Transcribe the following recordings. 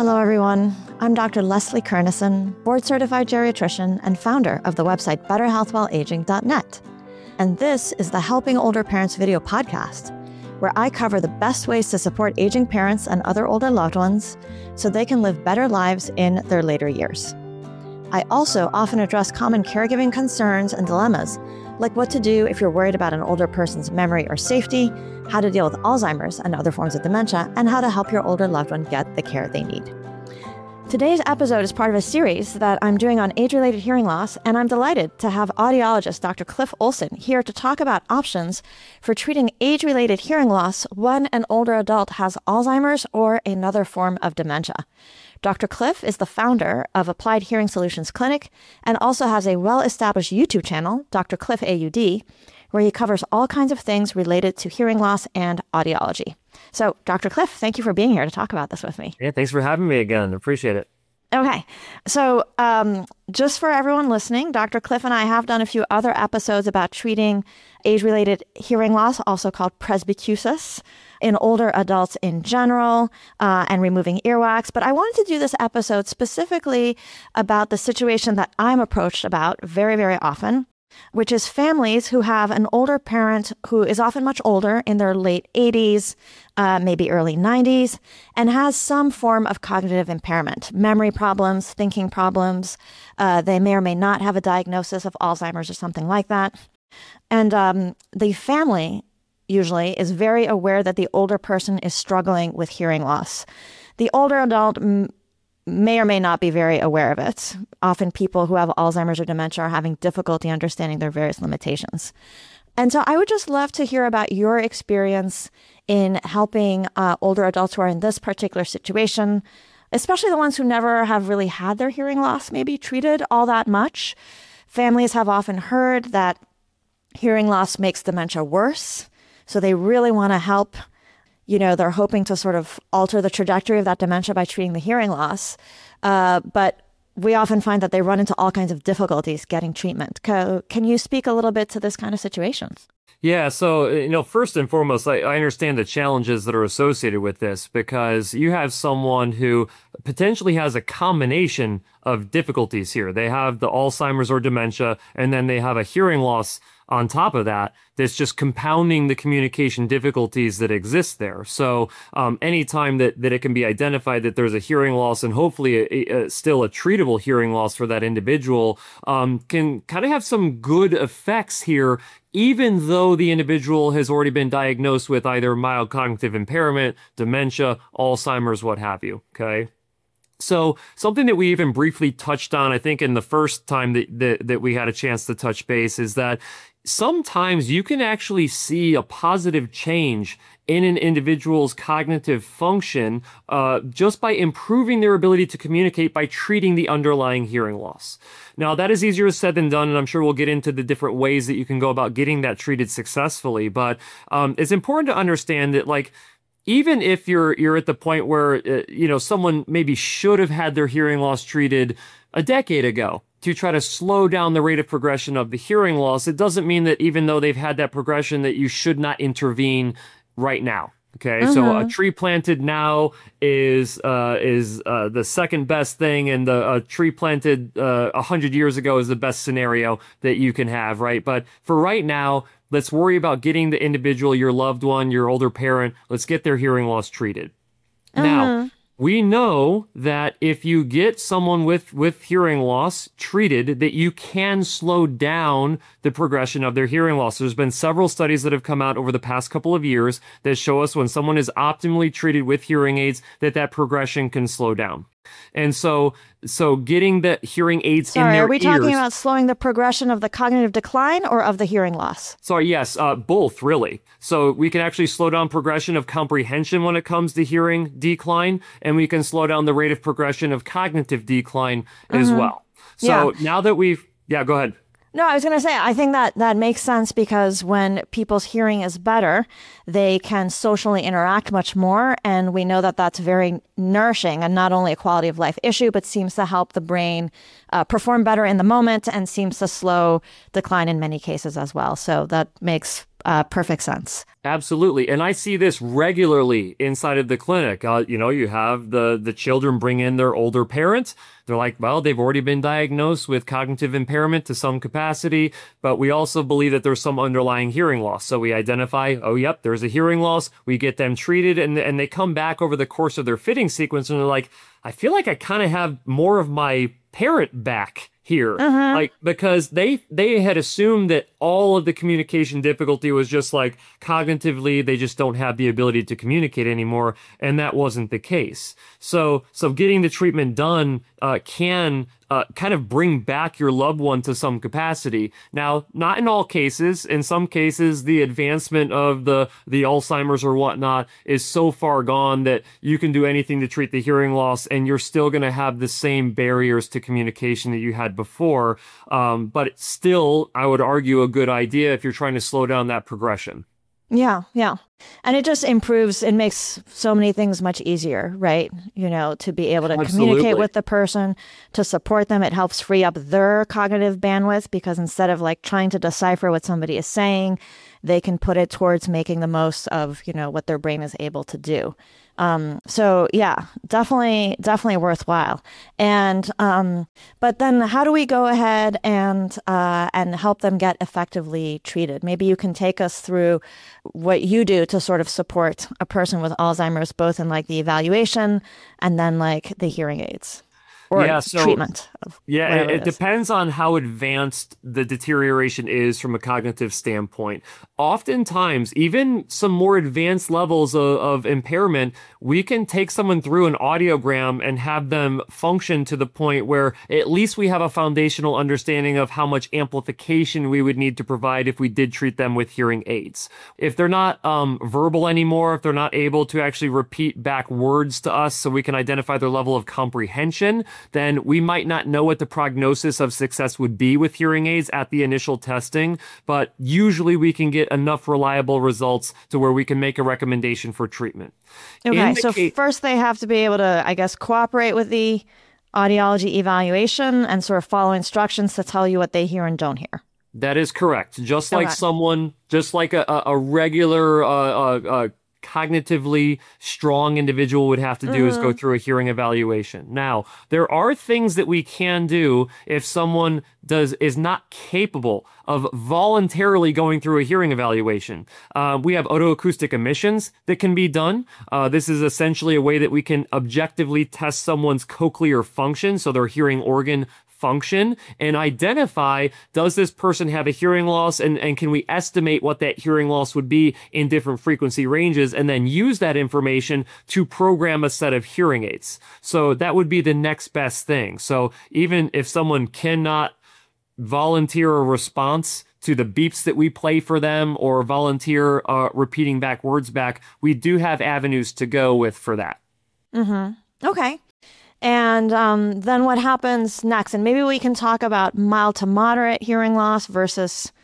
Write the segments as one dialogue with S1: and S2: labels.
S1: Hello, everyone. I'm Dr. Leslie Kernison, board-certified geriatrician and founder of the website BetterHealthWhileAging.net. And this is the Helping Older Parents video podcast, where I cover the best ways to support aging parents and other older loved ones so they can live better lives in their later years. I also often address common caregiving concerns and dilemmas, like what to do if you're worried about an older person's memory or safety, how to deal with Alzheimer's and other forms of dementia, and how to help your older loved one get the care they need. Today's episode is part of a series that I'm doing on age-related hearing loss, and I'm delighted to have audiologist Dr. Cliff Olson here to talk about options for treating age-related hearing loss when an older adult has Alzheimer's or another form of dementia. Dr. Cliff is the founder of Applied Hearing Solutions Clinic and also has a well-established YouTube channel, Dr. Cliff AUD, where he covers all kinds of things related to hearing loss and audiology. So, Dr. Cliff, thank you for being here to talk about this with me.
S2: Yeah, thanks for having me again. Appreciate it.
S1: Okay. So just for everyone listening, Dr. Cliff and I have done a few other episodes about treating age-related hearing loss, also called presbycusis, in older adults in general, and removing earwax. But I wanted to do this episode specifically about the situation that I'm approached about very, very often, which is families who have an older parent who is often much older, in their late 80s, maybe early 90s, and has some form of cognitive impairment, memory problems, thinking problems. They may or may not have a diagnosis of Alzheimer's or something like that. And the family usually is very aware that the older person is struggling with hearing loss. The older adult may or may not be very aware of it. Often people who have Alzheimer's or dementia are having difficulty understanding their various limitations. And so I would just love to hear about your experience in helping older adults who are in this particular situation, especially the ones who never have really had their hearing loss maybe treated all that much. Families have often heard that hearing loss makes dementia worse, so they really want to help. You know, they're hoping to sort of alter the trajectory of that dementia by treating the hearing loss. But we often find that they run into all kinds of difficulties getting treatment. Can you speak a little bit to this kind of situation?
S2: Yeah, so, first and foremost, I understand the challenges that are associated with this, because you have someone who potentially has a combination of difficulties here. They have the Alzheimer's or dementia, and then they have a hearing loss on top of that, that's just compounding the communication difficulties that exist there. So anytime that it can be identified that there's a hearing loss, and hopefully still a treatable hearing loss for that individual, can kind of have some good effects here, even though the individual has already been diagnosed with either mild cognitive impairment, dementia, Alzheimer's, what have you, okay? So something that we even briefly touched on, I think, in the first time that we had a chance to touch base, is that sometimes you can actually see a positive change in an individual's cognitive function just by improving their ability to communicate by treating the underlying hearing loss. Now, that is easier said than done, and I'm sure we'll get into the different ways that you can go about getting that treated successfully. But it's important to understand that, like, even if you're at the point where someone maybe should have had their hearing loss treated a decade ago to try to slow down the rate of progression of the hearing loss, it doesn't mean that even though they've had that progression that you should not intervene right now. Okay, So a tree planted now is the second best thing, and the tree planted 100 years ago is the best scenario that you can have, right? But for right now, let's worry about getting the individual, your loved one, your older parent, let's get their hearing loss treated. Now, we know that if you get someone with hearing loss treated, that you can slow down the progression of their hearing loss. There's been several studies that have come out over the past couple of years that show us when someone is optimally treated with hearing aids, that progression can slow down. And so getting the hearing aids in their ears...
S1: Are we talking about slowing the progression of the cognitive decline or of the hearing loss?
S2: Sorry, yes, both, really. So we can actually slow down progression of comprehension when it comes to hearing decline, and we can slow down the rate of progression of cognitive decline as well. So now that we've... Yeah, go ahead.
S1: No, I was going to say, I think that makes sense, because when people's hearing is better, they can socially interact much more. And we know that that's very nourishing, and not only a quality of life issue, but seems to help the brain perform better in the moment, and seems to slow decline in many cases as well. So that makes perfect sense.
S2: Absolutely. And I see this regularly inside of the clinic. You have the children bring in their older parents. They're like, well, they've already been diagnosed with cognitive impairment to some capacity, but we also believe that there's some underlying hearing loss. So we identify, oh, yep, there's a hearing loss. We get them treated, and they come back over the course of their fitting sequence, and they're like, I feel like I kind of have more of my parent back here, like, because they had assumed that all of the communication difficulty was just like cognitively they just don't have the ability to communicate anymore, and that wasn't the case. So getting the treatment done can kind of bring back your loved one to some capacity. Now, not in all cases. In some cases, the advancement of the Alzheimer's or whatnot is so far gone that you can do anything to treat the hearing loss, and you're still going to have the same barriers to communication that you had before. But it's still, I would argue, a good idea if you're trying to slow down that progression.
S1: Yeah, yeah. And it just improves, it makes so many things much easier, right? To be able to communicate with the person, to support them. It helps free up their cognitive bandwidth, because instead of like trying to decipher what somebody is saying, they can put it towards making the most of, what their brain is able to do. So yeah, definitely worthwhile. And, but then how do we go ahead and help them get effectively treated? Maybe you can take us through what you do to sort of support a person with Alzheimer's, both in like the evaluation and then like the hearing aids. Or treatment.
S2: It depends on how advanced the deterioration is from a cognitive standpoint. Oftentimes, even some more advanced levels of impairment, we can take someone through an audiogram and have them function to the point where at least we have a foundational understanding of how much amplification we would need to provide if we did treat them with hearing aids. If they're not verbal anymore, if they're not able to actually repeat back words to us so we can identify their level of comprehension, then we might not know what the prognosis of success would be with hearing aids at the initial testing, but usually we can get enough reliable results to where we can make a recommendation for treatment.
S1: Okay, so first they have to be able to, I guess, cooperate with the audiology evaluation and sort of follow instructions to tell you what they hear and don't hear.
S2: That is correct. Just like a regular cognitively strong individual would have to do is go through a hearing evaluation. Now, there are things that we can do if someone is not capable of voluntarily going through a hearing evaluation. We have otoacoustic emissions that can be done. This is essentially a way that we can objectively test someone's cochlear function, so their hearing organ function, and identify, does this person have a hearing loss, and can we estimate what that hearing loss would be in different frequency ranges, and then use that information to program a set of hearing aids. So that would be the next best thing. So even if someone cannot volunteer a response to the beeps that we play for them, or volunteer repeating back words back, we do have avenues to go with for that.
S1: Okay. And then what happens next? And maybe we can talk about mild to moderate hearing loss versus,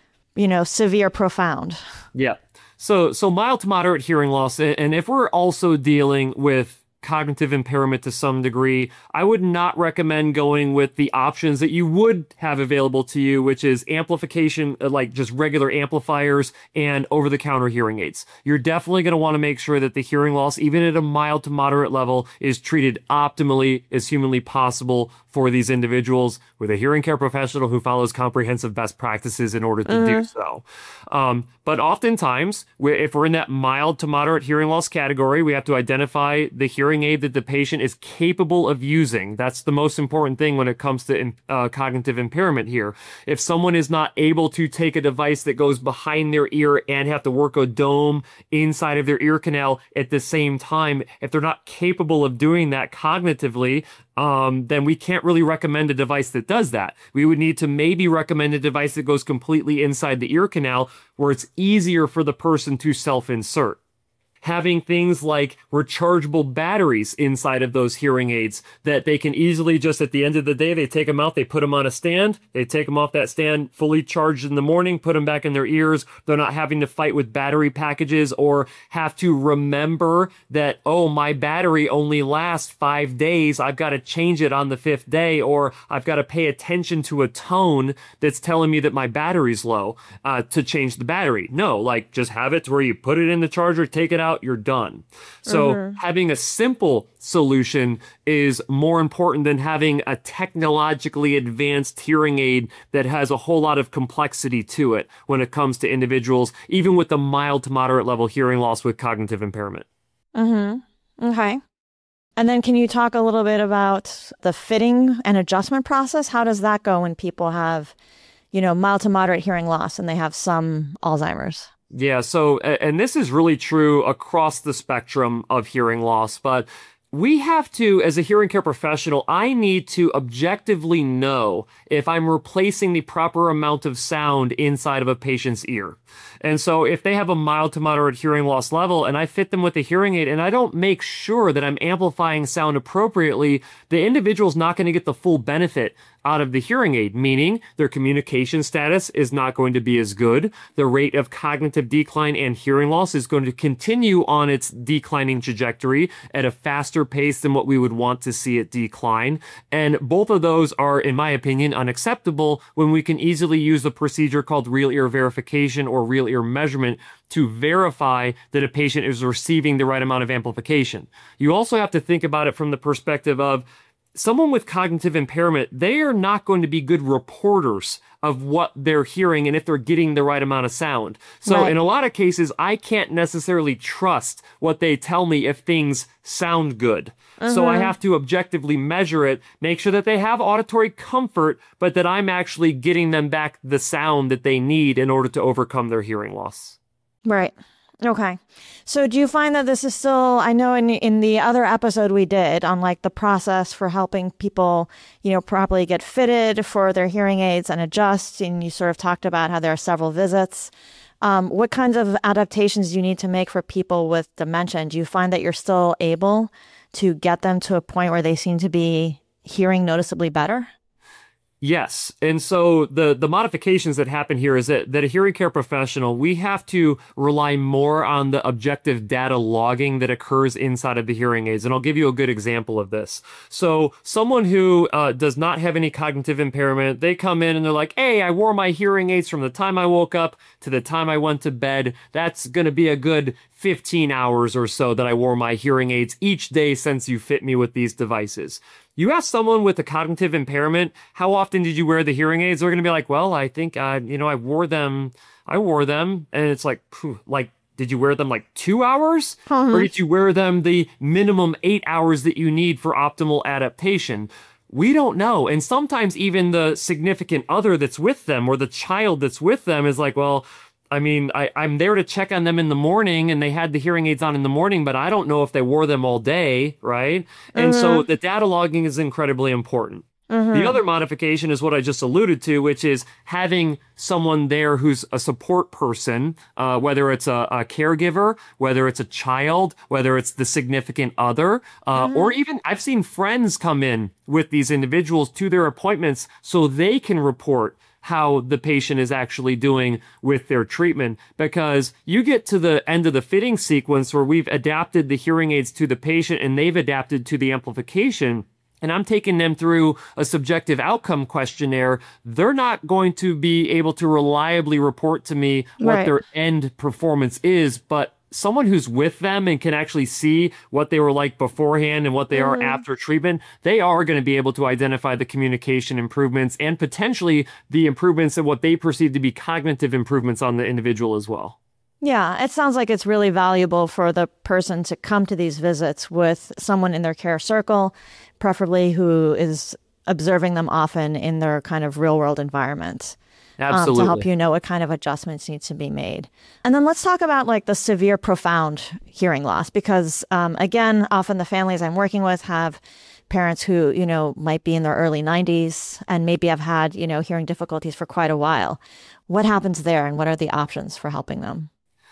S1: severe profound.
S2: Yeah. So mild to moderate hearing loss, and if we're also dealing with cognitive impairment to some degree, I would not recommend going with the options that you would have available to you, which is amplification, like just regular amplifiers and over-the-counter hearing aids. You're definitely going to want to make sure that the hearing loss, even at a mild to moderate level, is treated optimally as humanly possible for these individuals with a hearing care professional who follows comprehensive best practices in order to do so. But oftentimes, if we're in that mild to moderate hearing loss category, we have to identify the hearing aid that the patient is capable of using. That's the most important thing when it comes to cognitive impairment here. If someone is not able to take a device that goes behind their ear and have to work a dome inside of their ear canal at the same time, if they're not capable of doing that cognitively, then we can't really recommend a device that does that. We would need to maybe recommend a device that goes completely inside the ear canal, where it's easier for the person to self-insert. having things like rechargeable batteries inside of those hearing aids that they can easily just at the end of the day, they take them out, they put them on a stand, they take them off that stand fully charged in the morning, put them back in their ears. They're not having to fight with battery packages or have to remember that, oh, my battery only lasts 5 days. I've got to change it on the 5th day, or I've got to pay attention to a tone that's telling me that my battery's low to change the battery. No, like just have it to where you put it in the charger, take it out, you're done. So having a simple solution is more important than having a technologically advanced hearing aid that has a whole lot of complexity to it when it comes to individuals, even with a mild to moderate level hearing loss with cognitive impairment.
S1: Okay. And then can you talk a little bit about the fitting and adjustment process? How does that go when people have, mild to moderate hearing loss and they have some Alzheimer's?
S2: Yeah, so, and this is really true across the spectrum of hearing loss, but we have to, as a hearing care professional, I need to objectively know if I'm replacing the proper amount of sound inside of a patient's ear. And so if they have a mild to moderate hearing loss level and I fit them with a hearing aid and I don't make sure that I'm amplifying sound appropriately, the individual's not going to get the full benefit out of the hearing aid, meaning their communication status is not going to be as good. The rate of cognitive decline and hearing loss is going to continue on its declining trajectory at a faster pace than what we would want to see it decline. And both of those are, in my opinion, unacceptable when we can easily use a procedure called real ear verification or real ear measurement to verify that a patient is receiving the right amount of amplification. You also have to think about it from the perspective of someone with cognitive impairment. They are not going to be good reporters of what they're hearing and if they're getting the right amount of sound. So in a lot of cases, I can't necessarily trust what they tell me if things sound good. So I have to objectively measure it, make sure that they have auditory comfort, but that I'm actually getting them back the sound that they need in order to overcome their hearing loss.
S1: Right. Okay. So do you find that this is still, I know in the other episode we did on like the process for helping people, properly get fitted for their hearing aids and adjust, and you sort of talked about how there are several visits. What kinds of adaptations do you need to make for people with dementia? And do you find that you're still able to get them to a point where they seem to be hearing noticeably better?
S2: Yes. And so the modifications that happen here is that a hearing care professional, we have to rely more on the objective data logging that occurs inside of the hearing aids. And I'll give you a good example of this. So someone who does not have any cognitive impairment, they come in and they're like, hey, I wore my hearing aids from the time I woke up to the time I went to bed. That's going to be a good 15 hours or so that I wore my hearing aids each day since you fit me with these devices. You ask someone with a cognitive impairment, how often did you wear the hearing aids? They're going to be like, well, I think, I wore them. And it's like, did you wear them like 2 hours? Or did you wear them the minimum 8 hours that you need for optimal adaptation? We don't know. And sometimes even the significant other that's with them or the child that's with them is like, well, I'm there to check on them in the morning and they had the hearing aids on in the morning, but I don't know if they wore them all day, right? And so the data logging is incredibly important. The other modification is what I just alluded to, which is having someone there who's a support person, whether it's a caregiver, whether it's a child, whether it's the significant other, or even I've seen friends come in with these individuals to their appointments so they can report how the patient is actually doing with their treatment, because you get to the end of the fitting sequence where we've adapted the hearing aids to the patient and they've adapted to the amplification, and I'm taking them through a subjective outcome questionnaire. They're not going to be able to reliably report to me what their end performance is, but someone who's with them and can actually see what they were like beforehand and what they are after treatment, they are going to be able to identify the communication improvements and potentially the improvements in what they perceive to be cognitive improvements on the individual as well.
S1: Yeah, it sounds like it's really valuable for the person to come to these visits with someone in their care circle, preferably who is observing them often in their kind of real world environment.
S2: Absolutely.
S1: To help you know what kind of adjustments need to be made. And then let's talk about like the severe, profound hearing loss, because again, often the families I'm working with have parents who, might be in their early 90s and maybe have had, hearing difficulties for quite a while. What happens there and what are the options for helping them?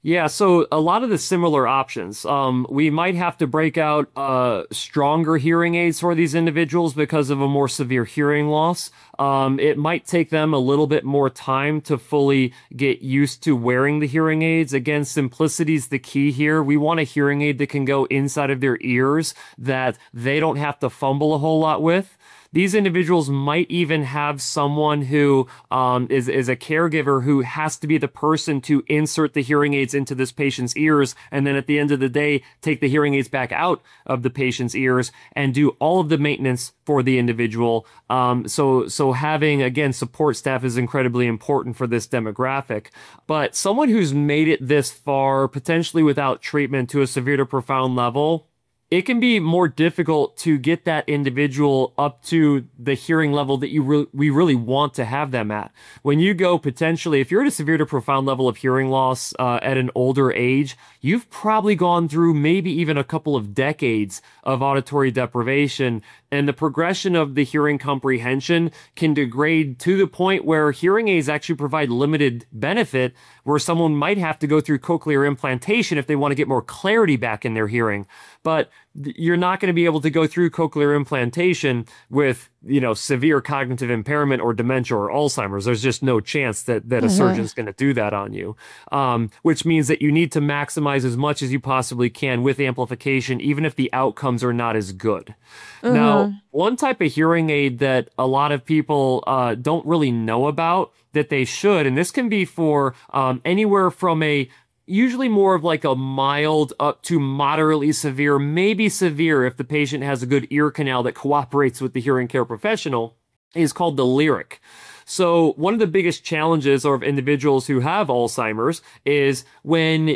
S2: Yeah, so a lot of the similar options. We might have to break out stronger hearing aids for these individuals because of a more severe hearing loss. It might take them a little bit more time to fully get used to wearing the hearing aids. Again, simplicity is the key here. We want a hearing aid that can go inside of their ears that they don't have to fumble a whole lot with. These individuals might even have someone who is a caregiver who has to be the person to insert the hearing aids into this patient's ears, and then at the end of the day, take the hearing aids back out of the patient's ears and do all of the maintenance for the individual. So having, again, support staff is incredibly important for this demographic. But someone who's made it this far, potentially without treatment to a severe to profound level, it can be more difficult to get that individual up to the hearing level that we really want to have them at. When you go potentially, if you're at a severe to profound level of hearing loss at an older age, you've probably gone through maybe even a couple of decades of auditory deprivation, and the progression of the hearing comprehension can degrade to the point where hearing aids actually provide limited benefit, where someone might have to go through cochlear implantation if they want to get more clarity back in their hearing. But you're not going to be able to go through cochlear implantation with, severe cognitive impairment or dementia or Alzheimer's. There's just no chance that a surgeon's going to do that on you, which means that you need to maximize as much as you possibly can with amplification, even if the outcomes are not as good. Now, one type of hearing aid that a lot of people don't really know about that they should, and this can be for anywhere from usually more of like a mild up to moderately severe, maybe severe if the patient has a good ear canal that cooperates with the hearing care professional, is called the Lyric. So one of the biggest challenges of individuals who have Alzheimer's is when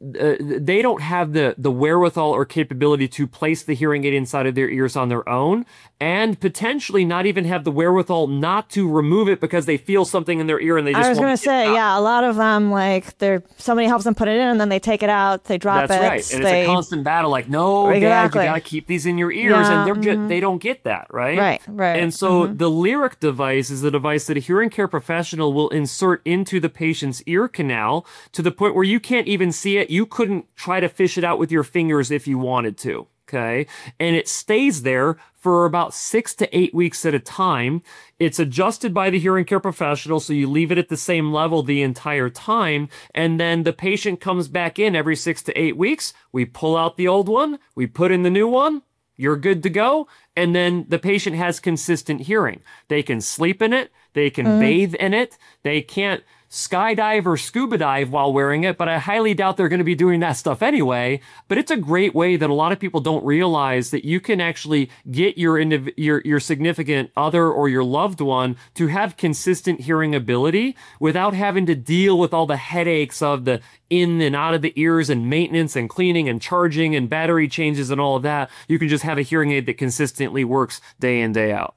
S2: they don't have the wherewithal or capability to place the hearing aid inside of their ears on their own, and potentially not even have the wherewithal not to remove it because they feel something in their ear and they just
S1: I was going to say, yeah, a lot of them, like, somebody helps them put it in and then they take it out, they drop it.
S2: That's right. And it's a constant battle, like, no, Dad, you got to keep these in your ears. Yeah. And they don't get that, right?
S1: Right.
S2: And so the Lyric device is the device that a hearing care professional will insert into the patient's ear canal to the point where you can't even see it. You couldn't try to fish it out with your fingers if you wanted to. Okay. And it stays there for about 6 to 8 weeks at a time. It's adjusted by the hearing care professional, so you leave it at the same level the entire time. And then the patient comes back in every 6 to 8 weeks. We pull out the old one. We put in the new one. You're good to go. And then the patient has consistent hearing. They can sleep in it. They can bathe in it. They can't skydive or scuba dive while wearing it, but I highly doubt they're going to be doing that stuff anyway. But it's a great way that a lot of people don't realize that you can actually get your significant other or your loved one to have consistent hearing ability without having to deal with all the headaches of the in and out of the ears and maintenance and cleaning and charging and battery changes and all of that. You can just have a hearing aid that consistently works day in, day out.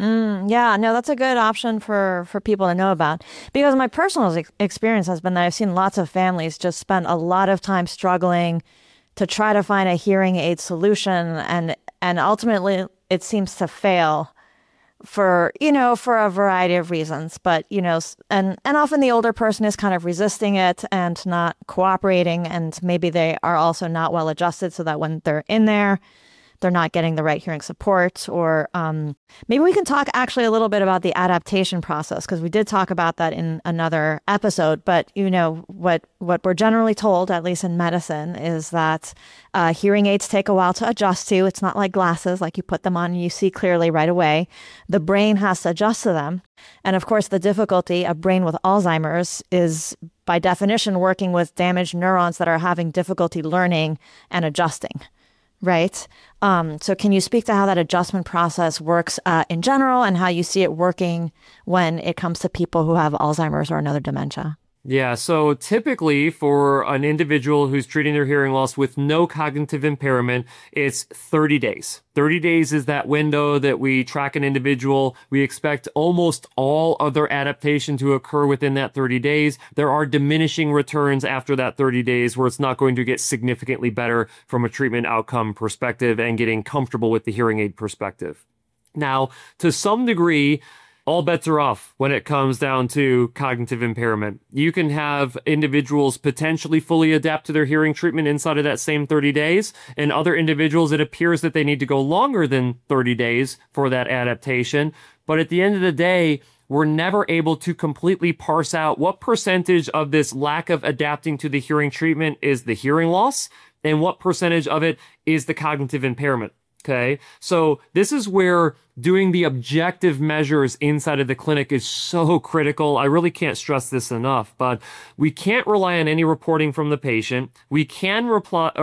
S1: Yeah, no, that's a good option for people to know about, because my personal experience has been that I've seen lots of families just spend a lot of time struggling to try to find a hearing aid solution, and ultimately it seems to fail for a variety of reasons. But, and often the older person is kind of resisting it and not cooperating, and maybe they are also not well adjusted so that when they're in there, they're not getting the right hearing support. Or maybe we can talk actually a little bit about the adaptation process, because we did talk about that in another episode. But what we're generally told, at least in medicine, is that hearing aids take a while to adjust to. It's not like glasses, like you put them on and you see clearly right away. The brain has to adjust to them. And of course, the difficulty, a brain with Alzheimer's is by definition working with damaged neurons that are having difficulty learning and adjusting. Right. So can you speak to how that adjustment process works in general, and how you see it working when it comes to people who have Alzheimer's or another dementia?
S2: Yeah, so typically for an individual who's treating their hearing loss with no cognitive impairment, it's 30 days. 30 days is that window that we track an individual. We expect almost all other adaptation to occur within that 30 days. There are diminishing returns after that 30 days where it's not going to get significantly better from a treatment outcome perspective and getting comfortable with the hearing aid perspective. Now, to some degree, all bets are off when it comes down to cognitive impairment. You can have individuals potentially fully adapt to their hearing treatment inside of that same 30 days, and other individuals, it appears that they need to go longer than 30 days for that adaptation. But at the end of the day, we're never able to completely parse out what percentage of this lack of adapting to the hearing treatment is the hearing loss and what percentage of it is the cognitive impairment. Okay, so this is where doing the objective measures inside of the clinic is so critical. I really can't stress this enough, but we can't rely on any reporting from the patient. We can rely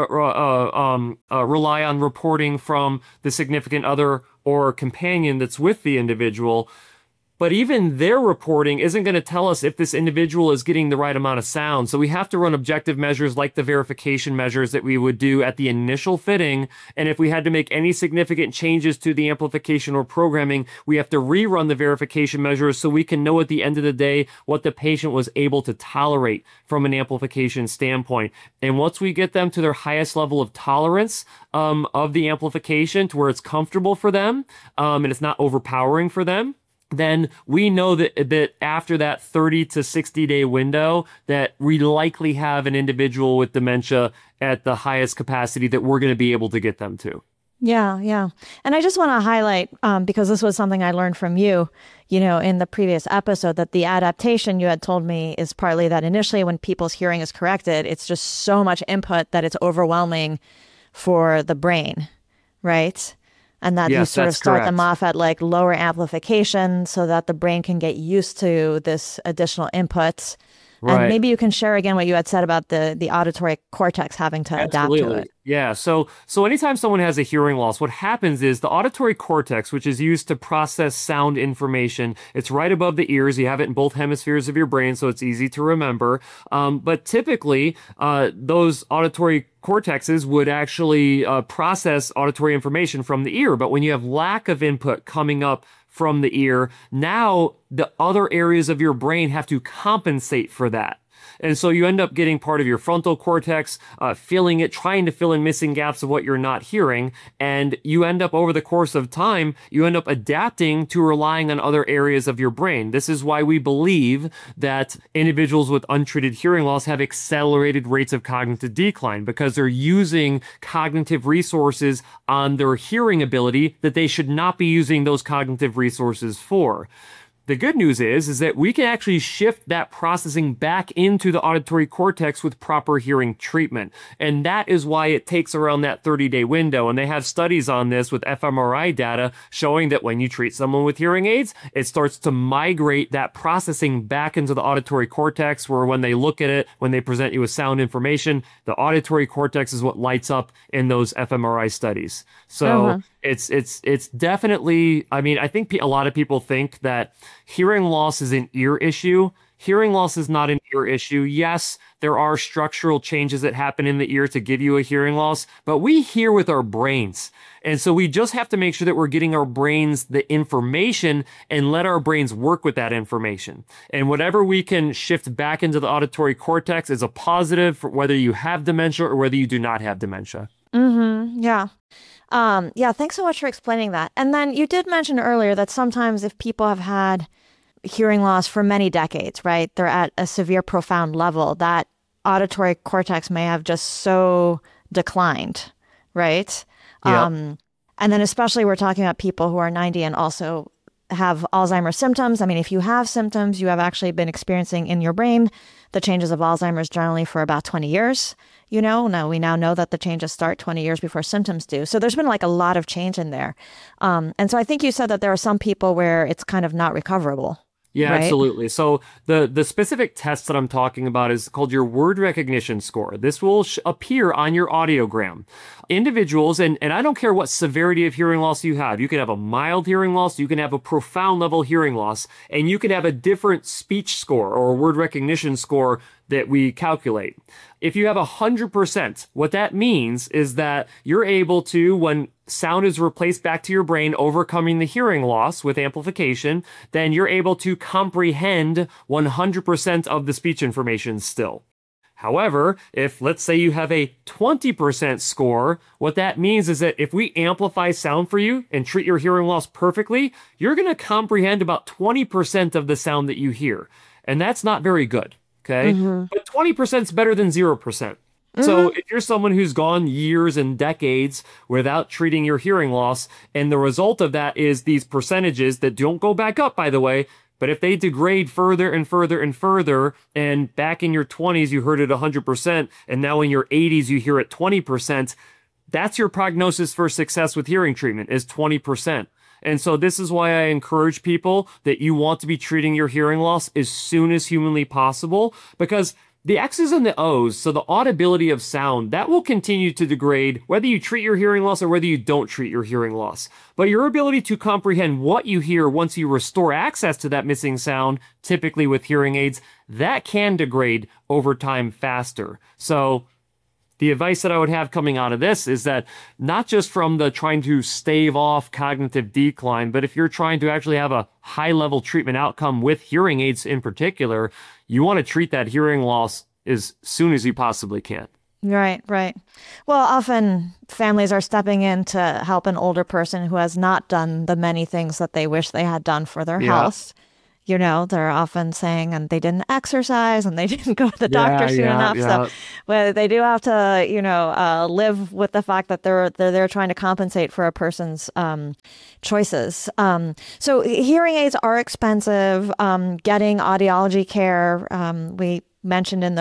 S2: on reporting from the significant other or companion that's with the individual. But even their reporting isn't going to tell us if this individual is getting the right amount of sound. So we have to run objective measures like the verification measures that we would do at the initial fitting. And if we had to make any significant changes to the amplification or programming, we have to rerun the verification measures so we can know at the end of the day what the patient was able to tolerate from an amplification standpoint. And once we get them to their highest level of tolerance of the amplification to where it's comfortable for them and it's not overpowering for them, then we know that after that 30 to 60 day window, that we likely have an individual with dementia at the highest capacity that we're going to be able to get them to.
S1: Yeah, yeah. And I just want to highlight, because this was something I learned from you, in the previous episode, that the adaptation you had told me is partly that initially when people's hearing is corrected, it's just so much input that it's overwhelming for the brain, right? And that you sort of start them off at like lower amplification so that the brain can get used to this additional input. Right. And maybe you can share again what you had said about the auditory cortex having to adapt to it.
S2: Yeah. So anytime someone has a hearing loss, what happens is the auditory cortex, which is used to process sound information, it's right above the ears. You have it in both hemispheres of your brain, so it's easy to remember. But typically, those auditory cortexes would actually process auditory information from the ear. But when you have lack of input coming up from the ear, now the other areas of your brain have to compensate for that. And so you end up getting part of your frontal cortex, filling it, trying to fill in missing gaps of what you're not hearing. And you end up, over the course of time, you end up adapting to relying on other areas of your brain. This is why we believe that individuals with untreated hearing loss have accelerated rates of cognitive decline, because they're using cognitive resources on their hearing ability that they should not be using those cognitive resources for. The good news is that we can actually shift that processing back into the auditory cortex with proper hearing treatment. And that is why it takes around that 30-day window. And they have studies on this with fMRI data showing that when you treat someone with hearing aids, it starts to migrate that processing back into the auditory cortex, where when they look at it, when they present you with sound information, the auditory cortex is what lights up in those fMRI studies. So it's definitely, I think a lot of people think that hearing loss is an ear issue. Hearing loss is not an ear issue. Yes, there are structural changes that happen in the ear to give you a hearing loss, but we hear with our brains. And so we just have to make sure that we're getting our brains the information and let our brains work with that information. And whatever we can shift back into the auditory cortex is a positive for whether you have dementia or whether you do not have dementia.
S1: Mm-hmm. Yeah. Thanks so much for explaining that. And then you did mention earlier that sometimes if people have had hearing loss for many decades, right, they're at a severe, profound level, that auditory cortex may have just so declined, right?
S2: Yep.
S1: And then especially we're talking about people who are 90 and also have Alzheimer's symptoms. If you have symptoms, you have actually been experiencing in your brain the changes of Alzheimer's generally for about 20 years. Now we know that the changes start 20 years before symptoms do. So there's been like a lot of change in there. And so I think you said that there are some people where it's kind of not recoverable.
S2: Yeah,
S1: right?
S2: Absolutely. So the specific test that I'm talking about is called your word recognition score. This will appear on your audiogram. Individuals, and I don't care what severity of hearing loss you have. You can have a mild hearing loss, you can have a profound level hearing loss, and you can have a different speech score or a word recognition score that we calculate. If you have 100%, what that means is that you're able to, when sound is replaced back to your brain, overcoming the hearing loss with amplification, then you're able to comprehend 100% of the speech information still. However, if let's say you have a 20% score, what that means is that if we amplify sound for you and treat your hearing loss perfectly, you're going to comprehend about 20% of the sound that you hear. And that's not very good, okay? But 20% is better than 0%. So if you're someone who's gone years and decades without treating your hearing loss, and the result of that is these percentages that don't go back up, by the way, but if they degrade further and further and further, and back in your 20s you heard it 100%, and now in your 80s you hear it 20%, that's your prognosis for success with hearing treatment is 20%. And so this is why I encourage people that you want to be treating your hearing loss as soon as humanly possible, because the X's and the O's, so the audibility of sound, that will continue to degrade whether you treat your hearing loss or whether you don't treat your hearing loss. But your ability to comprehend what you hear once you restore access to that missing sound, typically with hearing aids, that can degrade over time faster. So the advice that I would have coming out of this is that not just from the trying to stave off cognitive decline, but if you're trying to actually have a high-level treatment outcome with hearing aids in particular, you want to treat that hearing loss as soon as you possibly can.
S1: Right, right. Well, often families are stepping in to help an older person who has not done the many things that they wish they had done for their health. You know, they're often saying, and they didn't exercise and they didn't go to the doctor soon enough. So well, they do have to, live with the fact that they're trying to compensate for a person's choices. So hearing aids are expensive. Getting audiology care, we mentioned in the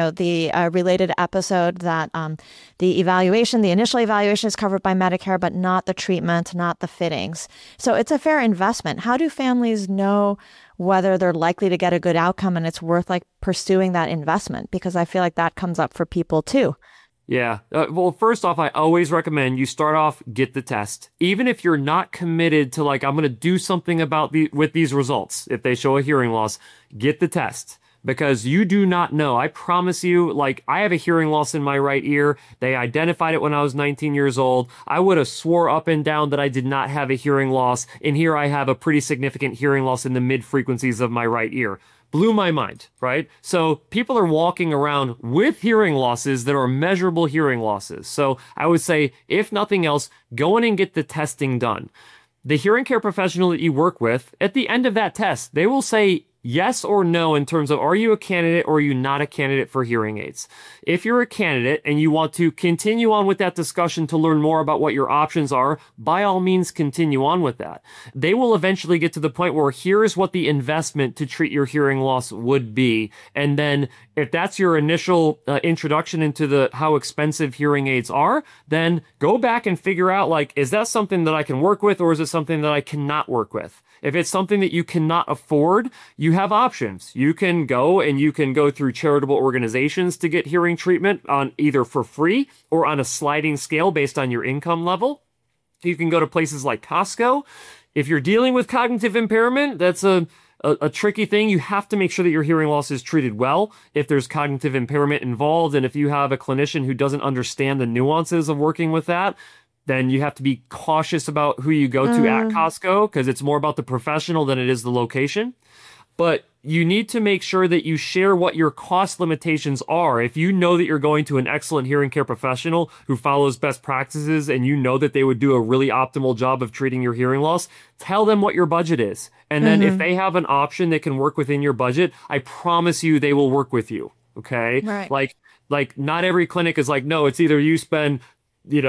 S1: related episode that the initial evaluation is covered by Medicare, but not the treatment, not the fittings. So it's a fair investment. How do families know whether they're likely to get a good outcome and it's worth pursuing that investment? Because I feel like that comes up for people too.
S2: Yeah. Well, first off, I always recommend you start off, get the test. Even if you're not committed to I'm going to do something with these results. If they show a hearing loss, get the test. Because you do not know. I promise you, I have a hearing loss in my right ear. They identified it when I was 19 years old. I would have swore up and down that I did not have a hearing loss. And here I have a pretty significant hearing loss in the mid frequencies of my right ear. Blew my mind, right? So people are walking around with hearing losses that are measurable hearing losses. So I would say, if nothing else, go in and get the testing done. The hearing care professional that you work with, at the end of that test, they will say yes or no in terms of, are you a candidate or are you not a candidate for hearing aids? If you're a candidate and you want to continue on with that discussion to learn more about what your options are, by all means, continue on with that. They will eventually get to the point where here's what the investment to treat your hearing loss would be. And then if that's your initial introduction into how expensive hearing aids are, then go back and figure out, is that something that I can work with or is it something that I cannot work with? If it's something that you cannot afford, you have options. You can go through charitable organizations to get hearing treatment on either for free or on a sliding scale based on your income level. You can go to places like Costco. If you're dealing with cognitive impairment, that's a tricky thing. You have to make sure that your hearing loss is treated well if there's cognitive impairment involved. And if you have a clinician who doesn't understand the nuances of working with that, then you have to be cautious about who you go to at Costco because it's more about the professional than it is the location. But you need to make sure that you share what your cost limitations are. If you know that you're going to an excellent hearing care professional who follows best practices and you know that they would do a really optimal job of treating your hearing loss, tell them what your budget is. And then if they have an option that can work within your budget, I promise you they will work with you. Okay?
S1: Right.
S2: Like not every clinic is no, it's either you spend the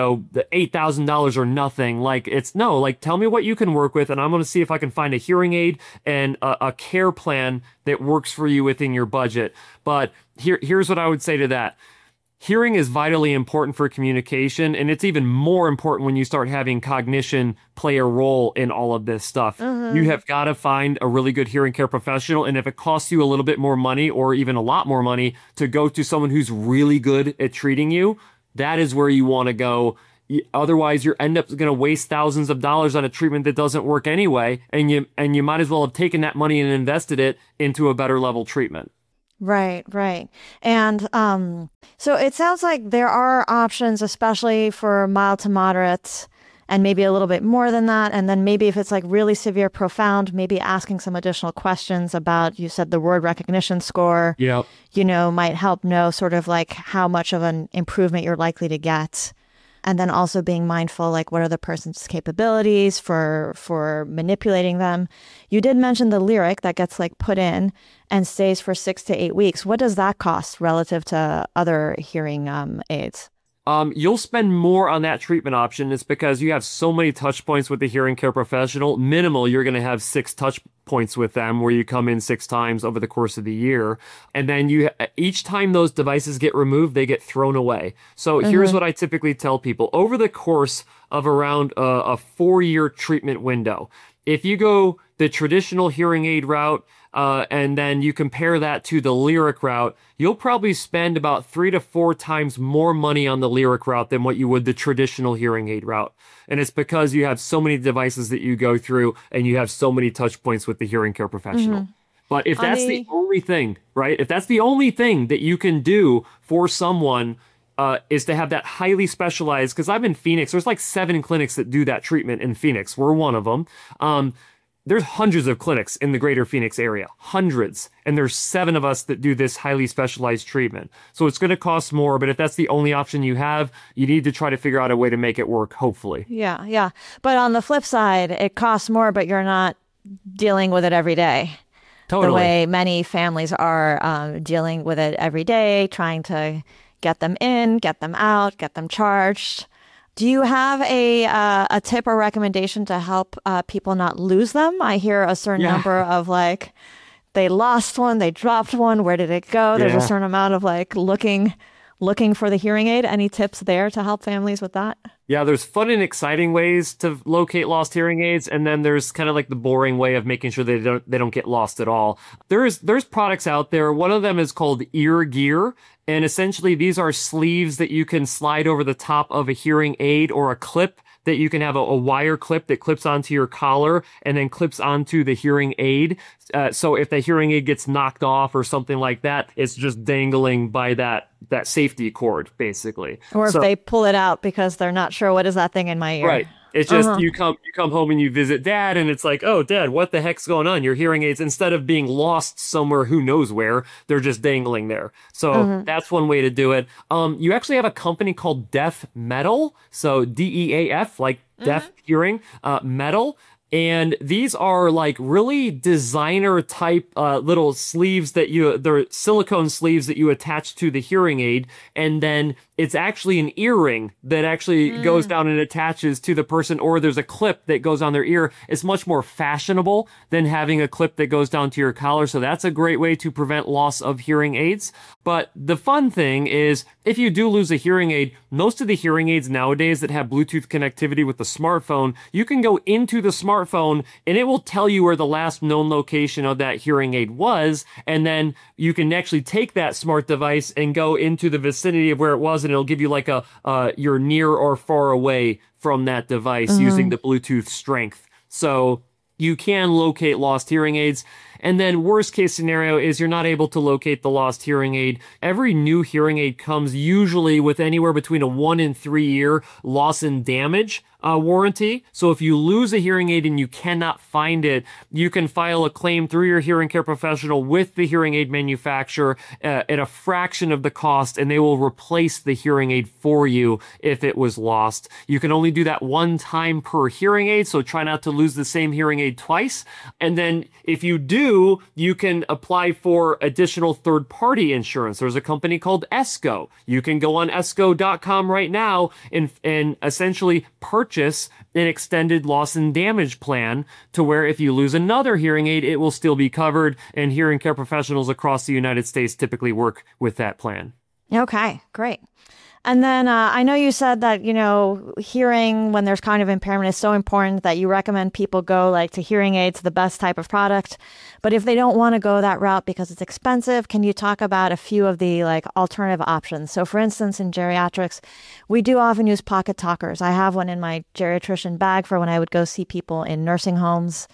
S2: $8,000 or nothing. Tell me what you can work with, and I'm going to see if I can find a hearing aid and a care plan that works for you within your budget. But here's what I would say to that. Hearing is vitally important for communication, and it's even more important when you start having cognition play a role in all of this stuff. You have got to find a really good hearing care professional, and if it costs you a little bit more money or even a lot more money to go to someone who's really good at treating you, that is where you want to go. Otherwise, you end up going to waste thousands of dollars on a treatment that doesn't work anyway, and you might as well have taken that money and invested it into a better level treatment.
S1: Right, right. And so it sounds like there are options, especially for mild to moderate and maybe a little bit more than that. And then maybe if it's like really severe, profound, maybe asking some additional questions about, you said the word recognition score,
S2: Yeah.
S1: might help know sort of like how much of an improvement you're likely to get. And then also being mindful, like what are the person's capabilities for manipulating them. You did mention the lyric that gets like put in and stays for 6 to 8 weeks. What does that cost relative to other hearing aids?
S2: You'll spend more on that treatment option. It's because you have so many touch points with the hearing care professional. Minimal, you're going to have 6 touch points with them where you come in 6 times over the course of the year. And then each time those devices get removed, they get thrown away. So here's what I typically tell people. Over the course of around a 4-year treatment window, if you go the traditional hearing aid route, and then you compare that to the lyric route, you'll probably spend about 3 to 4 times more money on the lyric route than what you would the traditional hearing aid route. And it's because you have so many devices that you go through and you have so many touch points with the hearing care professional. But if that's the only thing, right? If that's the only thing that you can do for someone, is to have that highly specialized, because I'm in Phoenix, there's like 7 clinics that do that treatment in Phoenix. We're one of them. There's hundreds of clinics in the greater Phoenix area, hundreds. And there's 7 of us that do this highly specialized treatment. So it's going to cost more, but if that's the only option you have, you need to try to figure out a way to make it work, hopefully.
S1: Yeah, yeah. But on the flip side, it costs more, but you're not dealing with it every day.
S2: Totally.
S1: The way many families are dealing with it every day, trying to get them in, get them out, get them charged. Do you have a tip or recommendation to help people not lose them? I hear a certain number of like, they lost one, they dropped one, where did it go? There's a certain amount of like looking for the hearing aid. Any tips there to help families with that?
S2: Yeah, there's fun and exciting ways to locate lost hearing aids, and then there's kind of like the boring way of making sure they don't get lost at all. There's products out there. One of them is called Ear Gear, and essentially these are sleeves that you can slide over the top of a hearing aid or a clip that you can have a wire clip that clips onto your collar and then clips onto the hearing aid. So if the hearing aid gets knocked off or something like that, it's just dangling by that safety cord, basically.
S1: Or if they pull it out because they're not sure, what is that thing in my ear?
S2: Right. It's just you come home and you visit Dad, and it's like, oh, Dad, what the heck's going on? Your hearing aids, instead of being lost somewhere who knows where, they're just dangling there. So that's one way to do it. You actually have a company called Deaf Metal, so DEAF, like deaf hearing, metal. And these are like really designer type little sleeves that they're silicone sleeves that you attach to the hearing aid. And then it's actually an earring that actually goes down and attaches to the person, or there's a clip that goes on their ear. It's much more fashionable than having a clip that goes down to your collar. So that's a great way to prevent loss of hearing aids. But the fun thing is, if you do lose a hearing aid, most of the hearing aids nowadays that have Bluetooth connectivity with the smartphone, you can go into the smartphone and it will tell you where the last known location of that hearing aid was. And then you can actually take that smart device and go into the vicinity of where it was, and it'll give you like you're near or far away from that device using the Bluetooth strength. So you can locate lost hearing aids. And then worst case scenario is you're not able to locate the lost hearing aid. Every new hearing aid comes usually with anywhere between a 1 and 3 year loss and damage warranty. So if you lose a hearing aid and you cannot find it, you can file a claim through your hearing care professional with the hearing aid manufacturer at a fraction of the cost, and they will replace the hearing aid for you if it was lost. You can only do that 1 time per hearing aid, so try not to lose the same hearing aid twice. And then if you do, you can apply for additional third-party insurance. There's a company called Esco. You can go on esco.com right now and essentially purchase an extended loss and damage plan to where if you lose another hearing aid, it will still be covered, and hearing care professionals across the United States typically work with that plan.
S1: Okay, great. And then I know you said that, hearing when there's cognitive impairment is so important that you recommend people go like to hearing aids, the best type of product. But if they don't want to go that route because it's expensive, can you talk about a few of the like alternative options? So for instance, in geriatrics, we do often use pocket talkers. I have one in my geriatrician bag for when I would go see people in nursing homes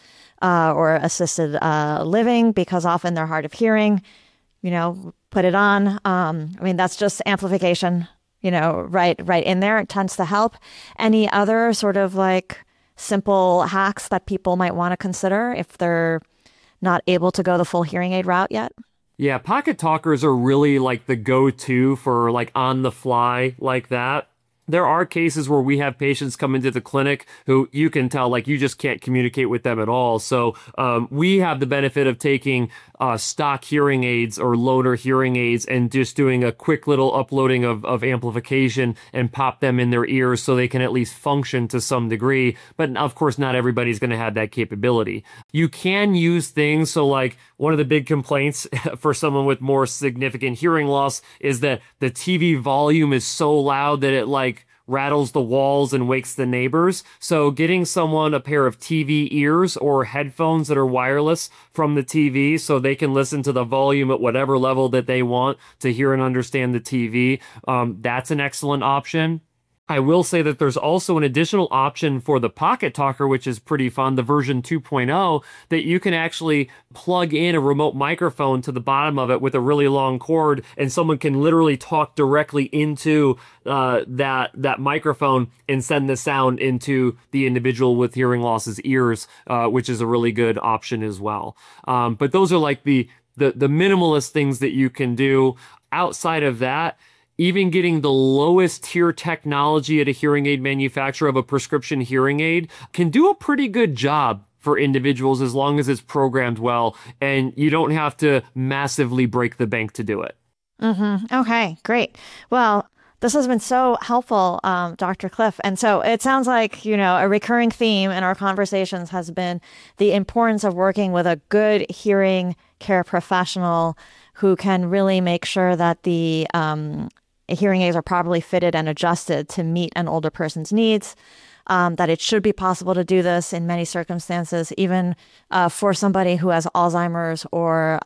S1: or assisted living, because often they're hard of hearing, put it on. That's just amplification. right in there. It tends to help. Any other sort of like simple hacks that people might want to consider if they're not able to go the full hearing aid route yet?
S2: Yeah, pocket talkers are really like the go-to for like on the fly like that. There are cases where we have patients come into the clinic who you can tell, like, you just can't communicate with them at all. So we have the benefit of taking stock hearing aids or loaner hearing aids and just doing a quick little uploading of amplification and pop them in their ears so they can at least function to some degree. But of course, not everybody's going to have that capability. You can use things. So like one of the big complaints for someone with more significant hearing loss is that the TV volume is so loud that it like rattles the walls and wakes the neighbors. So getting someone a pair of TV ears or headphones that are wireless from the TV so they can listen to the volume at whatever level that they want to hear and understand the TV, that's an excellent option. I will say that there's also an additional option for the Pocket Talker, which is pretty fun, the version 2.0, that you can actually plug in a remote microphone to the bottom of it with a really long cord, and someone can literally talk directly into that microphone and send the sound into the individual with hearing loss's ears, which is a really good option as well. But those are like the minimalist things that you can do. Outside of that, even getting the lowest tier technology at a hearing aid manufacturer of a prescription hearing aid can do a pretty good job for individuals as long as it's programmed well and you don't have to massively break the bank to do it.
S1: Mm-hmm. Okay, great. Well, this has been so helpful, Dr. Cliff. And so it sounds like, a recurring theme in our conversations has been the importance of working with a good hearing care professional who can really make sure that the hearing aids are properly fitted and adjusted to meet an older person's needs, that it should be possible to do this in many circumstances, even for somebody who has Alzheimer's or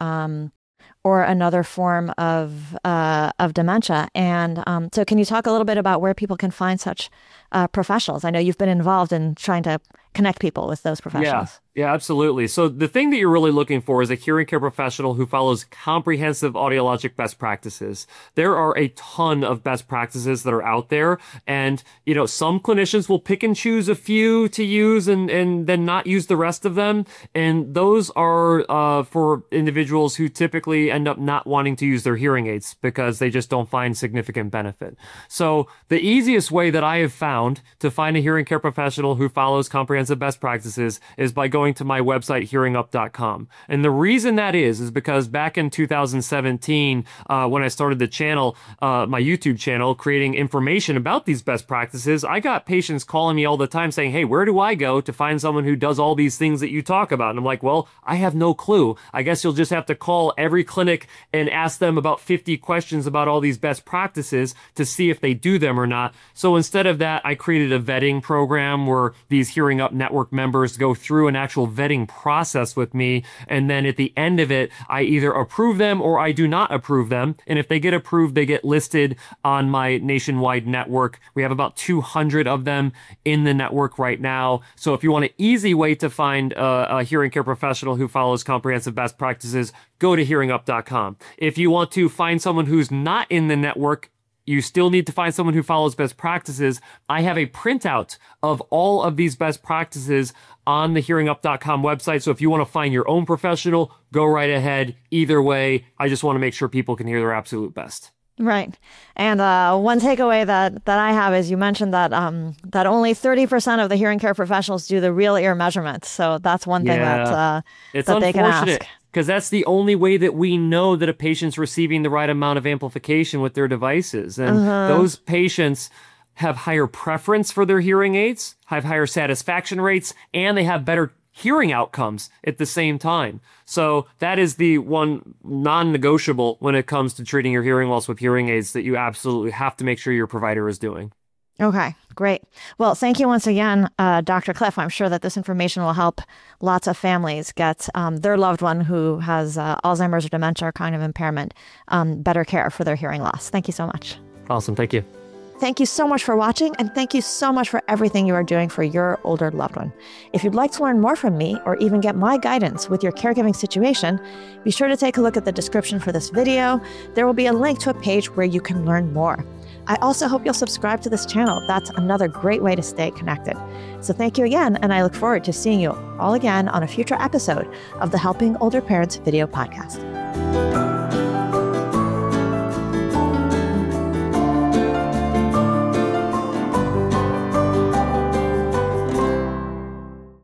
S1: another form of dementia. And so can you talk a little bit about where people can find such professionals? I know you've been involved in trying to connect people with those professionals.
S2: Yeah, absolutely. So the thing that you're really looking for is a hearing care professional who follows comprehensive audiologic best practices. There are a ton of best practices that are out there. And, some clinicians will pick and choose a few to use and then not use the rest of them. And those are for individuals who typically end up not wanting to use their hearing aids because they just don't find significant benefit. So the easiest way that I have found to find a hearing care professional who follows comprehensive best practices is by going to my website, hearingup.com. And the reason that is because back in 2017, when I started the channel, my YouTube channel, creating information about these best practices, I got patients calling me all the time saying, hey, where do I go to find someone who does all these things that you talk about? And I'm like, well, I have no clue. I guess you'll just have to call every clinic and ask them about 50 questions about all these best practices to see if they do them or not. So instead of that, I created a vetting program where these Hearing Up Network members go through an actual vetting process with me, and then at the end of it, I either approve them or I do not approve them. And if they get approved, they get listed on my nationwide network. We have about 200 of them in the network right now. So if you want an easy way to find a hearing care professional who follows comprehensive best practices, go to hearingup.com. If you want to find someone who's not in the network, you still need to find someone who follows best practices. I have a printout of all of these best practices on the hearingup.com website. So if you want to find your own professional, go right ahead. Either way, I just want to make sure people can hear their absolute best.
S1: Right. And one takeaway that I have is you mentioned that that only 30% of the hearing care professionals do the real ear measurements. So that's one thing that they can ask.
S2: Because that's the only way that we know that a patient's receiving the right amount of amplification with their devices. And those patients have higher preference for their hearing aids, have higher satisfaction rates, and they have better hearing outcomes at the same time. So that is the one non-negotiable when it comes to treating your hearing loss with hearing aids that you absolutely have to make sure your provider is doing.
S1: Okay, great. Well, thank you once again, Dr. Cliff. I'm sure that this information will help lots of families get their loved one who has Alzheimer's or dementia or cognitive impairment better care for their hearing loss. Thank you so much.
S2: Awesome. Thank you.
S1: Thank you so much for watching, and thank you so much for everything you are doing for your older loved one. If you'd like to learn more from me or even get my guidance with your caregiving situation, be sure to take a look at the description for this video. There will be a link to a page where you can learn more. I also hope you'll subscribe to this channel. That's another great way to stay connected. So thank you again, and I look forward to seeing you all again on a future episode of the Helping Older Parents video podcast.